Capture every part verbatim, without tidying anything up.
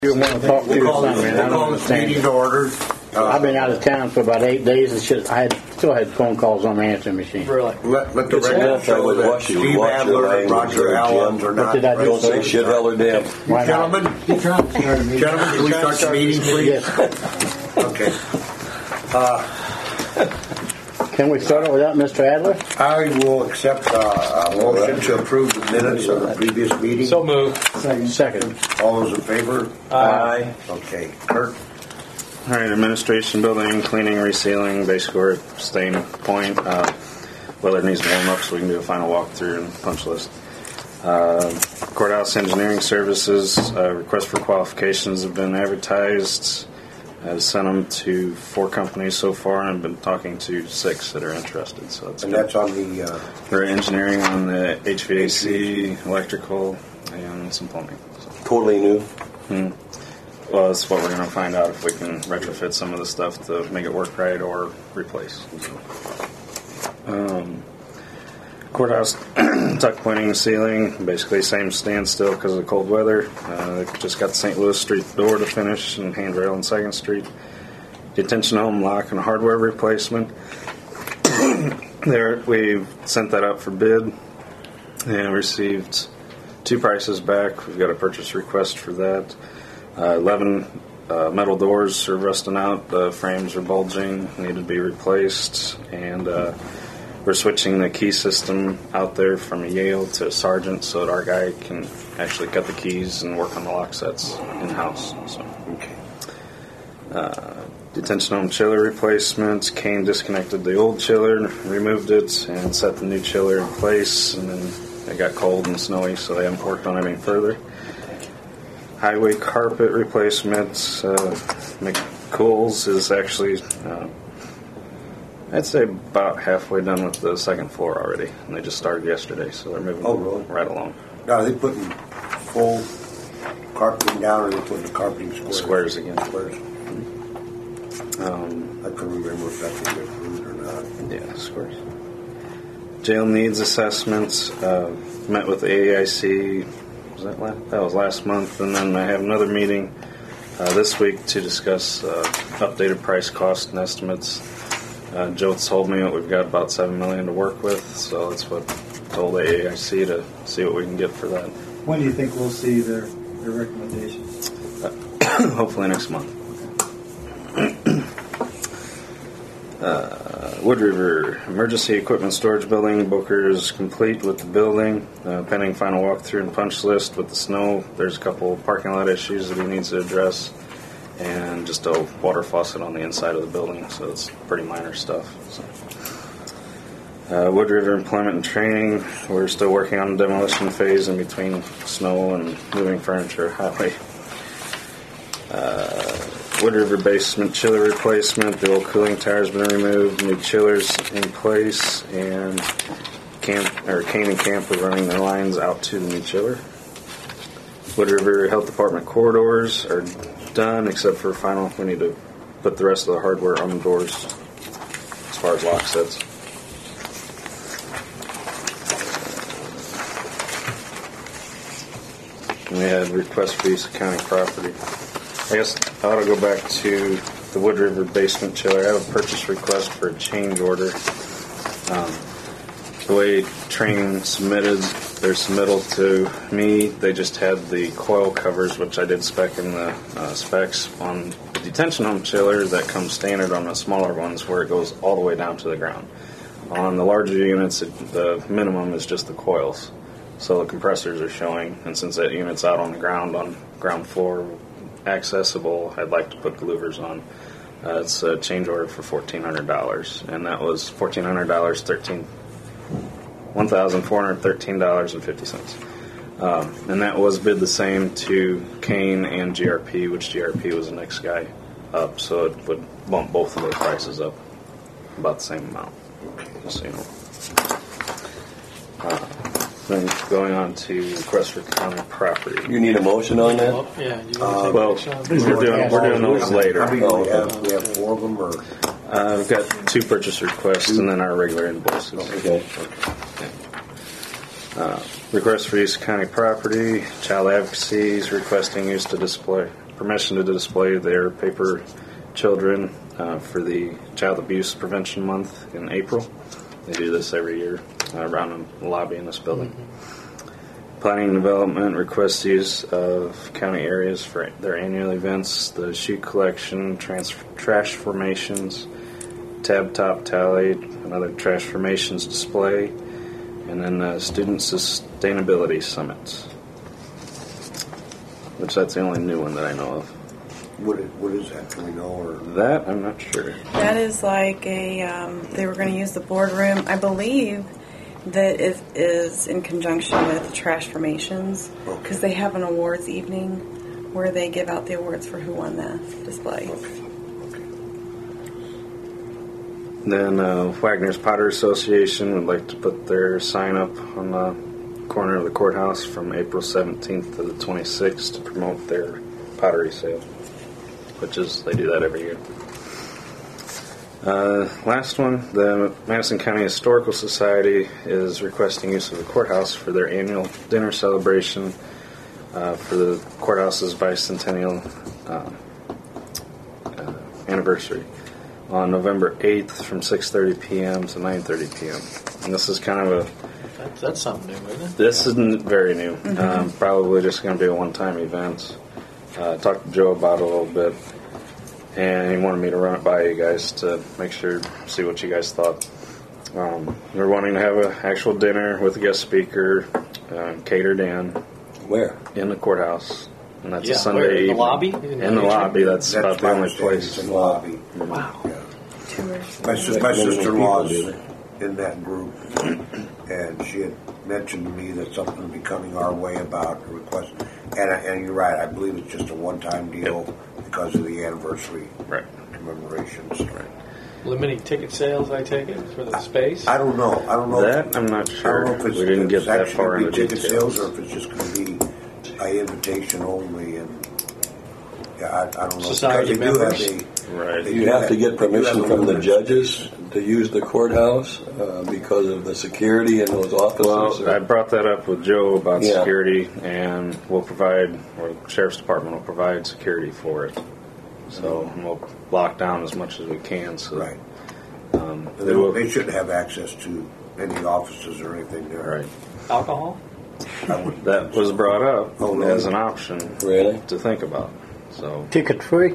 You want to talk to We'll something, man. I don't call this meeting understand. to order. Uh, I've been out of town for about eight days. And shit, I had still had phone calls on the answering machine. Really? Let, let the It's record enough, I show would that watch you- Steve watch your Adler and language Roger there, Allen Jim. are not. What did I do? Don't say shit, hell, or damn. Why not? Gentlemen, gentlemen, can we start the meeting, please? Yes. Okay. Can we start it without Mister Adler? I will accept uh, a motion to approve the minutes of the previous meeting. So moved. Second. All those in favor? Aye. Okay. Kurt? All right, administration, building, cleaning, resealing, basically we're at the same point. Uh, weather needs to warm up so we can do a final walkthrough and punch list. Uh, courthouse engineering services, uh, requests for qualifications have been advertised. I've sent them to four companies so far, and I've been talking to six that are interested. So that's And good. that's on the, uh, We're engineering on the H V A C, electrical, and some plumbing. So. Totally new. Hmm. Well, that's what we're going to find out if we can retrofit some of the stuff to make it work right or replace. Um, courthouse tuck pointing and ceiling, basically same standstill because of the cold weather. Uh, just got the Saint Louis Street door to finish and handrail on second Street. Detention home lock and hardware replacement. There, we sent that up for bid and received two prices back. We've got a purchase request for that. Uh, eleven uh, metal doors are rusting out. The frames are bulging, need to be replaced, and uh, we're switching the key system out there from a Yale to a Sargent so that our guy can actually cut the keys and work on the lock sets in-house. So, okay. uh, detention home chiller replacement. Kane disconnected the old chiller, removed it, and set the new chiller in place, and then it got cold and snowy, so they haven't worked on it any further. Highway carpet replacement. Uh, McCool's is actually, uh, I'd say, about halfway done with the second floor already. And they just started yesterday, so they're moving Oh, really? right along. Now, are they putting full carpeting down, or are they putting the carpeting squares? Squares again. Squares. Um, I couldn't remember if that's what they approved or not. yeah, squares. Jail needs assessments. Uh, met with the A I C. Was that, last, that was last month. And then I have another meeting uh, this week to discuss uh, updated price, cost, and estimates. Uh, Joe told me that we've got about seven million dollars to work with, so that's what I told the A I C to see what we can get for that. When do you think we'll see their, their recommendations? Uh, hopefully next month. uh, Wood River Emergency Equipment Storage Building. Booker is complete with the building. Uh, pending final walkthrough and punch list with the snow. There's a couple parking lot issues that he needs to address. And just a water faucet on the inside of the building, so it's pretty minor stuff. So. Uh, Wood River Employment and Training, we're still working on the demolition phase in between snow and moving furniture highway. Uh, Wood River Basement Chiller Replacement, the old cooling tower has been removed, new chillers in place, and Camp, or Kane and Camp are running their lines out to the new chiller. Wood River Health Department corridors are done, except for final. We need to put the rest of the hardware on the doors as far as lock sets. And we had requests for use of county property. I guess I ought to go back to the Wood River basement chiller. I have a purchase request for a change order. Um, the way Train submitted their submittal to me, they just had the coil covers, which I did spec in the uh, specs on the detention home chiller that comes standard on the smaller ones where it goes all the way down to the ground. On the larger units, it, the minimum is just the coils. So the compressors are showing, and since that unit's out on the ground, on ground floor, accessible, I'd like to put the louvers on. Uh, it's a change order for fourteen hundred dollars, and that was fourteen hundred dollars, thirteen one thousand four hundred thirteen dollars and fifty cents. Um, and that was bid the same to Kane and G R P, which G R P was the next guy up, so it would bump both of their prices up about the same amount. Just so you know. Uh, then going on to request for county property. You need a motion on that? Well, yeah, you Uh, want to take Well, action? we're doing, we're doing those later. How many do we have? We have four of them, or? Uh, we've got two purchase requests and then our regular invoices. Okay. Uh, request for use of county property. Child advocacy is requesting use to display permission to display their paper children uh, for the Child Abuse Prevention Month in April. They do this every year uh, around the lobby in this building. Mm-hmm. Planning and Development requests use of county areas for their annual events, the shoe collection, trans- trash formations, tab top tally, another trash formations display, and then the Student Sustainability Summit, which that's the only new one that I know of. What is, what is that? Can we know? Or That, I'm not sure. That is like a, um, they were going to use the boardroom. I believe that it is in conjunction with Trash Formations, Okay. because they have an awards evening where they give out the awards for who won the display. Okay. Okay. Then uh, Wagner's Potter Association would like to put their sign up on the corner of the courthouse from April seventeenth to the twenty-sixth to promote their pottery sale, which is, they do that every year. Uh, last one, the Madison County Historical Society is requesting use of the courthouse for their annual dinner celebration uh, for the courthouse's bicentennial uh, uh, anniversary on November eighth from six thirty p.m. to nine thirty p.m. And this is kind of a... That's, that's something new, isn't it? This isn't very new. Mm-hmm. Um, probably just going to be a one-time event. Uh, talked to Joe about it a little bit, and he wanted me to run it by you guys to make sure, see what you guys thought. Um, we're wanting to have an actual dinner with a guest speaker, uh, catered in. Where? In the courthouse. And that's Yeah, a Sunday where? In the evening. lobby? In, In the, the lobby. That's, That's about the my only understanding, place. it's in the lobby. Wow. Yeah. Tours. My, sis- Like my many sister-in-law's people do in that group, and she had mentioned to me that something would be coming our way about a request. And, I, and you're right, I believe it's just a one-time deal Yep. because of the anniversary Right. commemorations. Right. Limiting ticket sales, I take it, for the space? I don't know. I don't know. That, I'm not I sure. don't know if it's, We didn't if get it's that actually far gonna into be ticket details. sales or if it's just going to be an invitation only. And yeah, I, I don't know. Society Because they members? do have a, Right. they You do have to get they do permission have a from the limited judges space. to use the courthouse uh, because of the security in those offices. Well, or- I brought that up with Joe about Yeah. security, and we'll provide, or the Sheriff's Department will provide security for it. So we'll lock down as much as we can. So Right. um, They, they will, they shouldn't have access to any offices or anything there. right. Alcohol? I would- That was brought up Oh, really? as an option Really? to think about. So Ticket free?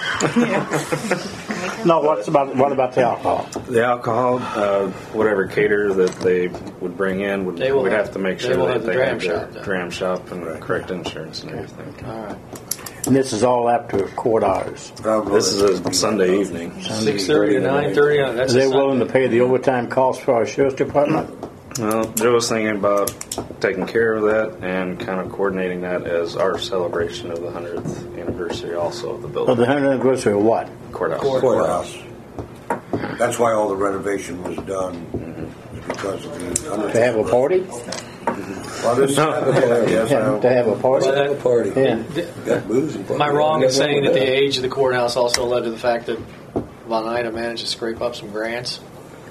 No, what's about what about the alcohol? the alcohol, uh, whatever cater that they would bring in, would They will we'd have- have to make they sure will that have the they dram have their shop then. dram shop and Right. correct insurance and everything. All right. And this is all after court hours. I don't know This that- is a Sunday evening. six thirty to nine thirty, that's Are they a willing to Sunday. pay the overtime costs for our sheriff's department? Well, Joe was thinking about taking care of that and kind of coordinating that as our celebration of the hundredth anniversary, also of the Of building the hundredth anniversary of what? courthouse. courthouse. That's why all the renovation was done, because of the hundredth. To have a party? Well, this, yes, Yeah, I- to have a party? Well, Have a party. Yeah. Got booze and Am I wrong in Nothing saying wrong that with the age of the courthouse also led to the fact that Von Ida managed to scrape up some grants?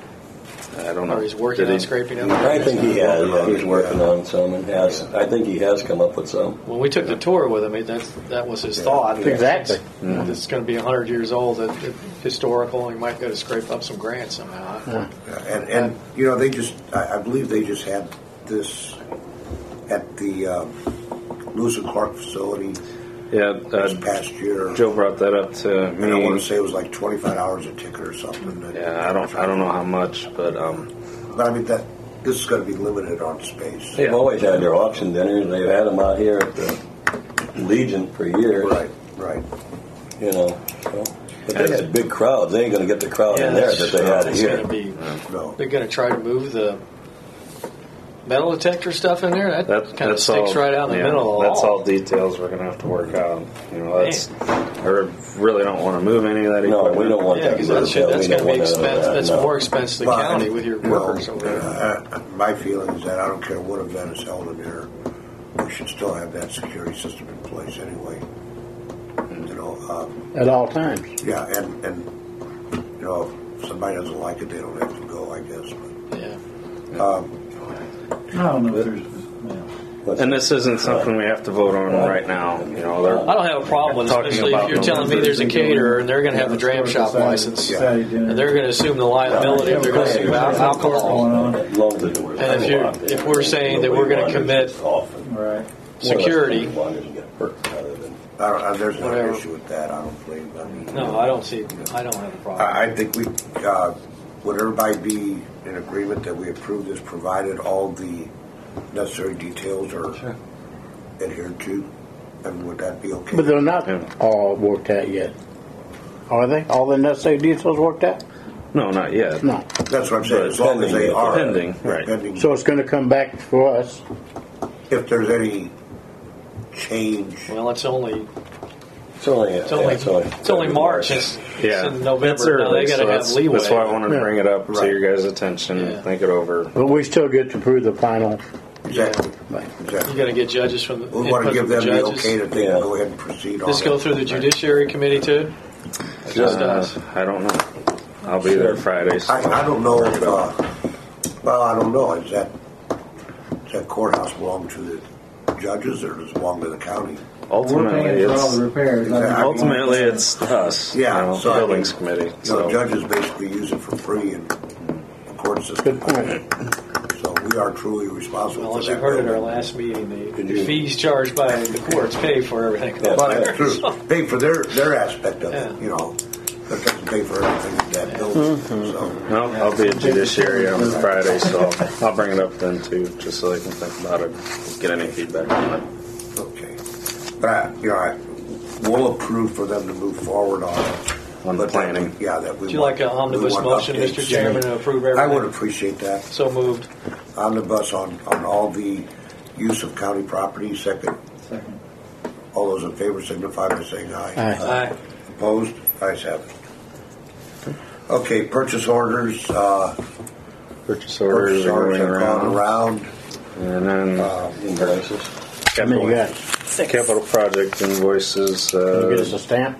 I don't know. Or he's working Did on he- scraping up? I think he has. Yeah, he's Yeah. working on some and has. I think he has come up with some. When we took the tour with him, it- that's, that was his thought. Exactly. It's, it's going to be one hundred years old, that that historical, he might go to scrape up some grants somehow. Yeah, and, and you know, they just, I, I believe they just had this at the um, Lewis and Clark facility Yeah, this uh, past year. Joe brought that up to And I want me. to say it was like twenty-five dollars a ticket or something. Yeah, I don't, I don't know how much, but um, But I mean, that this is going to be limited on space. They've always had their auction dinners. They've had them out here at the Legion for years. Right, right. You know. So. But they had big crowds. They ain't going to get the crowd in there that's- that they had it's here. going to be. No. They're going to try to move the metal detector stuff in there. That, that, kind of that's sticks all, right out in the yeah, middle of the That's hall. all details we're going to have to work out. You know, that's, I really don't want to move any of that No, equipment. we don't want Yeah, that. because that's, Yeah, we that's don't going to be want none of expensive. that, That's no. more expensive to the Well, county with your you know, workers over there. uh, my feeling is that I don't care what event is held in there, we should still have that security system in place anyway. You know, um, At all times. yeah, and, and you know, if somebody doesn't like it, they don't have to go, I guess. But, Yeah. um, I don't know if there's, well, And this isn't something we have to vote on right now. You know, they're I don't have a problem with it, Talking especially if about you're telling me there's a caterer and they're going to have a dram shop license. And they're going to assume the liability if they're going to assume al- alcohol. And if you're, if we're saying that we're going to commit Right. security, I don't, I, there's no Whatever. issue with that. I don't believe. I mean, no, I don't see, I don't have a problem. I, I think we uh, would everybody be in agreement that we approve this, provided all the necessary details are adhered to, and would that be okay? But they're not Yeah. all worked out yet. Are they? All the necessary details worked out? no, not yet. No. That's what I'm saying. As long as they are Pending, right. pending. So it's going to come back for us. if there's any change, Well, it's only, It's only, it's only, it's only March. It's, Yeah, it's in November. It's Now early, they got so to have that's, leeway. that's why I wanted to Yeah. bring it up to Right. your guys' attention. Yeah. Think it over. But we still get to prove the final. exactly, Right. You exactly. got to get judges from the. We want to input give from the them the judges. okay that they Yeah. can go ahead and proceed on This go it. through the judiciary committee too? Just Uh, us. I don't know. I'll be there Friday. So I, I don't know if, uh, well, I don't know, is that, does that courthouse belong to the judges or does it belong to the county? We're ultimately, paying for all it's the repairs. not Exactly. the- ultimately it's us. Yeah, you know, so I buildings mean, committee. You know, So judges basically use it for free and the court system. Good point. So we are truly responsible Well, for as that. you heard at our building. last meeting, the, Did the you- fees charged by the courts pay for everything. Yeah. But that's true. Pay for their, their aspect of it, Yeah. you know, but doesn't pay for everything in that building, so. no, I'll be at judiciary on Friday, so I'll, I'll bring it up then too, just so they can think about it, get any feedback on it. Okay. But, I, you know, I, we'll approve for them to move forward on it. On But that planning. we- Yeah, that we Would you want- like an we omnibus want motion, updates. Mister Chairman, to approve everything? I would appreciate that. So moved. Omnibus on, on all the use of county property, second. Second. All those in favor signify by saying aye. Aye. Aye. Opposed? Ayes have it. Okay, purchase orders, uh, Purchase orders purchase are orders going have gone around, around. and then Uh, Invoices. How many you got? Six. capital project invoices. Can you get us Uh, a stamp?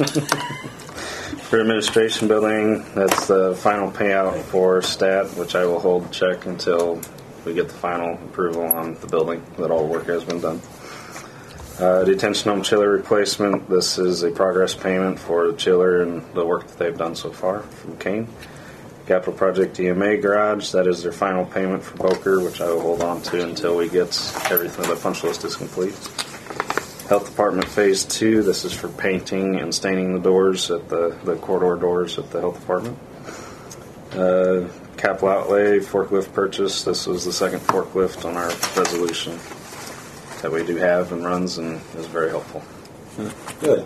For administration building, that's the final payout for stat, which I will hold check until we get the final approval on the building, that all work has been done. Uh, detention home chiller replacement, this is a progress payment for the chiller and the work that they've done so far from Kane. Capital project E M A garage, that is their final payment for Boker, which I will hold on to until we get everything, the punch list is complete. Health Department Phase Two. This is for painting and staining the doors at the, the corridor doors at the Health Department. Uh, capital outlay forklift purchase. This was the second forklift on our resolution that we do have and runs and is very helpful. Good.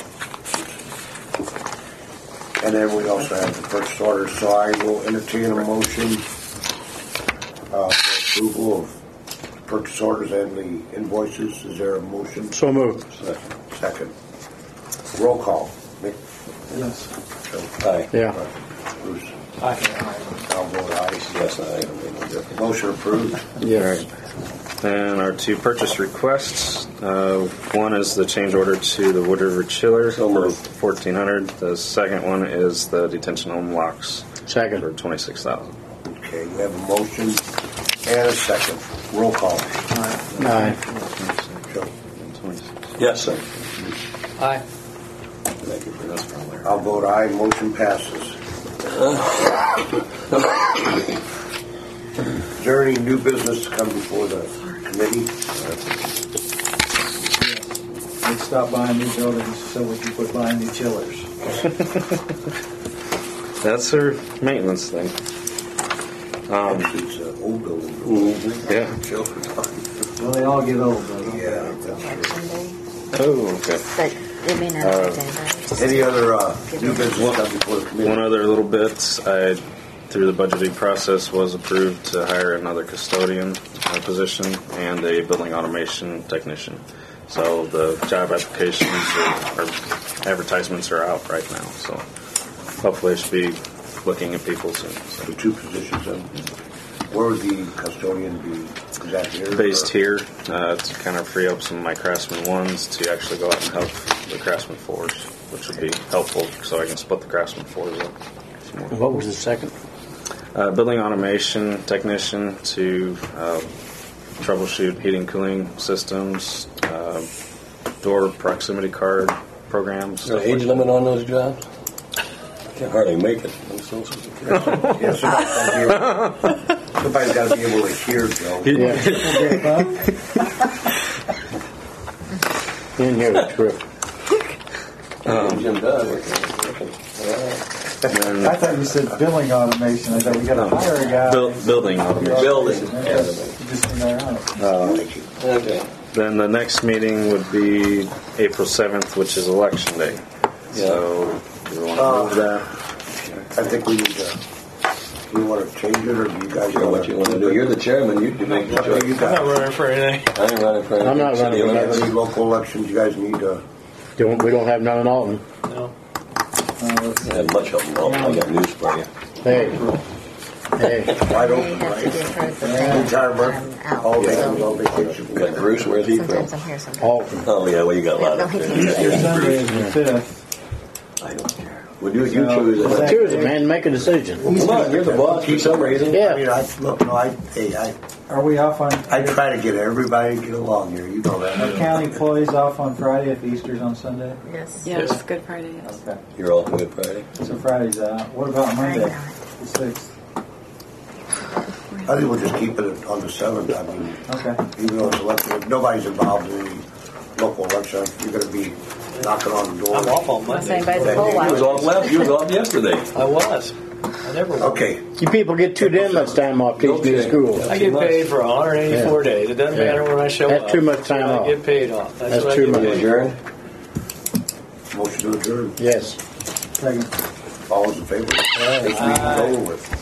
And then we also have the purchase orders, so I will entertain a motion uh, for approval of purchase orders and the invoices. Is there a motion? So moved. Second. Roll call. Nick? Yes. Aye. Yeah. Bruce? Aye. I'll vote aye. Yes, aye. It'll be no different. Motion approved. Yes. And our two purchase requests. Uh, one is the change order to the Wood River Chiller So for moved. fourteen hundred. The second one is the detention home locks for Second. twenty six thousand. Okay, we have a motion and a second. Roll call. Aye. Joe? Yes, sir. Aye. Thank you for this, brother. I'll vote aye. Motion passes. Is there any new business to come before the committee? Let's stop buying new buildings so we can quit buying new chillers. That's their maintenance thing. Um, Actually, it's an old building. yeah. Children. Well, they all get old, though. Yeah, that's true. Oh, okay. But it may not affect anybody. Any other uh, new business come before the committee? One other little bit, I, through the budgeting process, was approved to hire another custodian uh, position and a building automation technician. So the job applications or, or advertisements are out right now. So hopefully I should be looking at people soon. So. The two positions. um, Where would the custodian be? Is that here? Based or- here uh, to kind of free up some of my Craftsman ones to actually go out and help the Craftsman fours, which would be helpful so I can split the Craftsman fours up. some more. What was the second? Uh, building automation technician to uh, troubleshoot heating, cooling systems, uh, door proximity card programs. Is there stuff an age like limit on those jobs? I can hardly make it. I'm so Yeah, somebody's gotta be able- somebody's got to be able to hear, Joe. Yeah. In here, it's true. Jim does. And I thought you said billing automation. I thought we got to hire a guy. buil- building automation. Building. Yeah. Just in there, huh? Okay. Then the next meeting would be April seventh, which is election day. So, do we want to move that? I think we need to. Do you want to change it, or do you guys Sure, what you want to do? You're the chairman. You can make the What do you choice. I'm not guys? running for anything. I ain't running for anything. I'm not running City for Do you have elections. any local elections you guys need to? Don't, we don't have none in Alton. No. Uh, let's see. I have much of them. No, I got news for you. Hey. Hey. Wide We open, have to right? give her the thing. Retirement, I'm out, all so- vacations, all vacation. We got Bruce. Where's he from? Sometimes I'm here, sometimes. Alton. Oh yeah, well you got a lot No, of he them. can't do it. Sunday is the fifth. I don't care. Well, you, you choose it. Choose it, man. Make a decision. Come on, you're the boss for some reason. I mean, Yeah. I look, no, I, hey, I, Are we off on? I try to get everybody to get along here. You know Are that. county employees off on Friday if Easter's on Sunday? Yes. Yes, Yes. Good Friday. Yes. Okay. You're all Good Friday. So Friday's out. What about Monday? Friday. The sixth. I think we'll just keep it on the seventh. I mean, Okay. even though it's election, if nobody's involved in any local election, you're going to be knocking on the door. I'm off on Unless Monday. anybody's a That poll day You was watcher. off last. You was off yesterday. I was. I never was. Okay. You people get too damn much time off teaching in Okay. school. I get paid for one hundred eighty-four days. It doesn't Yeah. matter when I show That's up. too much time I off. get paid off. That's, That's what I too get much. You paid. adjourned? Motion to adjourn. Yes. Second. All those in favor? This meeting's over with.